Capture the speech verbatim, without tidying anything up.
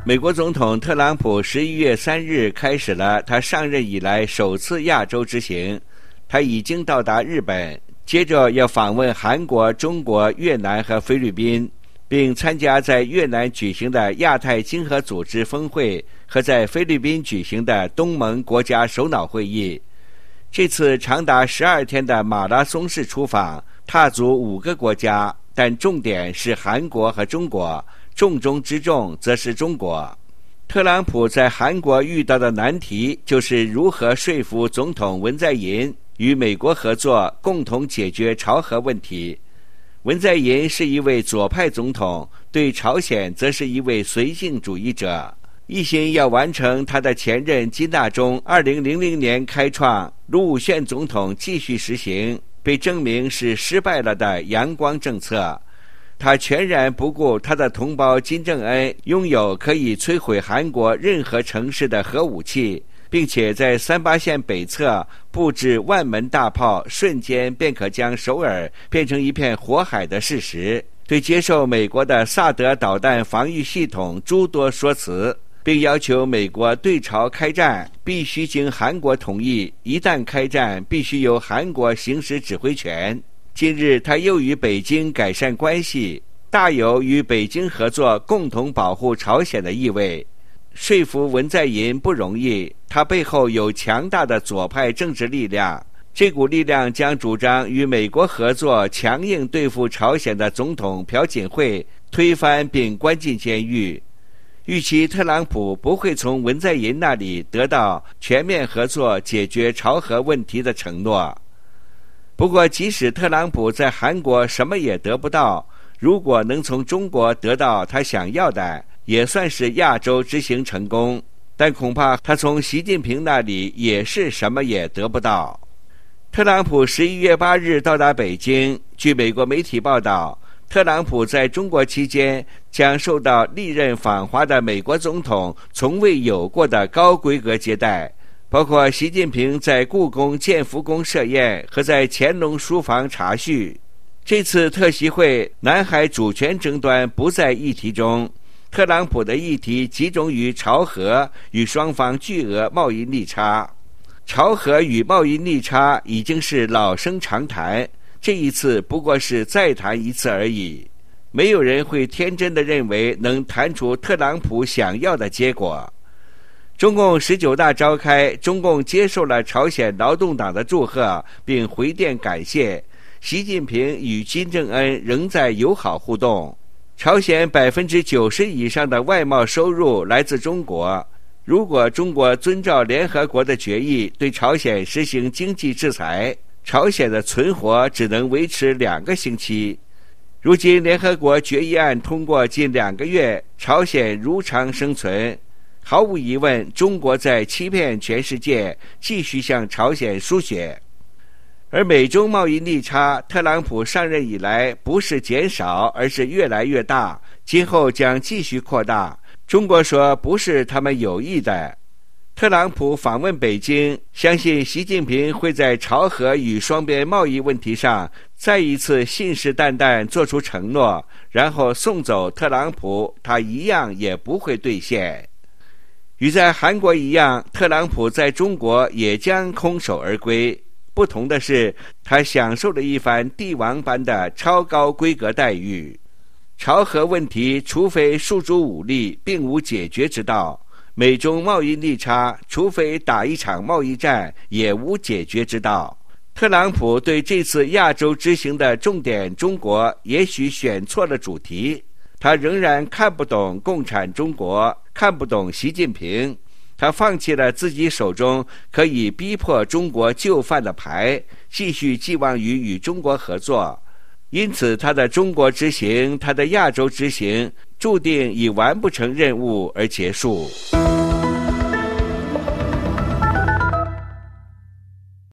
美国总统特朗普十一月三日开始了他上任以来首次亚洲之行，他已经到达日本，接着要访问韩国、中国、越南和菲律宾，并参加在越南举行的亚太经合组织峰会和在菲律宾举行的东盟国家首脑会议。这次长达十二天的马拉松式出访，踏足五个国家，但重点是韩国和中国，重中之重则是中国。特朗普在韩国遇到的难题就是如何说服总统文在寅与美国合作，共同解决朝核问题。文在寅是一位左派总统，对朝鲜则是一位绥靖主义者，一心要完成他的前任金大中二零零零年开创，卢武铉总统继续实行，被证明是失败了的阳光政策。他全然不顾他的同胞金正恩拥有可以摧毁韩国任何城市的核武器，并且在三八线北侧布置万门大炮，瞬间便可将首尔变成一片火海的事实，对接受美国的萨德导弹防御系统诸多说辞，并要求美国对朝开战必须经韩国同意，一旦开战必须由韩国行使指挥权。近日他又与北京改善关系，大有与北京合作共同保护朝鲜的意味。说服文在寅不容易，他背后有强大的左派政治力量，这股力量将主张与美国合作强硬对付朝鲜的总统朴槿惠推翻并关进监狱。预期特朗普不会从文在寅那里得到全面合作解决朝核问题的承诺。不过即使特朗普在韩国什么也得不到，如果能从中国得到他想要的，也算是亚洲之行成功，但恐怕他从习近平那里也是什么也得不到。特朗普十一月八日到达北京，据美国媒体报道，特朗普在中国期间将受到历任访华的美国总统从未有过的高规格接待，包括习近平在故宫建福宫设宴和在乾隆书房茶叙。这次特席会，南海主权争端不在议题中，特朗普的议题集中于朝核与双方巨额贸易逆差。朝核与贸易逆差已经是老生常谈，这一次不过是再谈一次而已。没有人会天真地认为能谈出特朗普想要的结果。中共十九大召开，中共接受了朝鲜劳动党的祝贺，并回电感谢。习近平与金正恩仍在友好互动。朝鲜百分之九十以上的外贸收入来自中国。如果中国遵照联合国的决议对朝鲜实行经济制裁，朝鲜的存活只能维持两个星期。如今联合国决议案通过近两个月，朝鲜如常生存。毫无疑问，中国在欺骗全世界，继续向朝鲜输血。而美中贸易逆差，特朗普上任以来不是减少，而是越来越大，今后将继续扩大。中国说不是他们有意的。特朗普访问北京，相信习近平会在朝核与双边贸易问题上再一次信誓旦旦做出承诺，然后送走特朗普，他一样也不会兑现。与在韩国一样，特朗普在中国也将空手而归。不同的是，他享受了一番帝王般的超高规格待遇。朝核问题除非诉诸武力，并无解决之道；美中贸易逆差，除非打一场贸易战，也无解决之道。特朗普对这次亚洲之行的重点中国，也许选错了主题。他仍然看不懂共产中国，看不懂习近平。他放弃了自己手中可以逼迫中国就范的牌，继续寄望于与中国合作。因此他的中国之行，他的亚洲之行，注定以完不成任务而结束。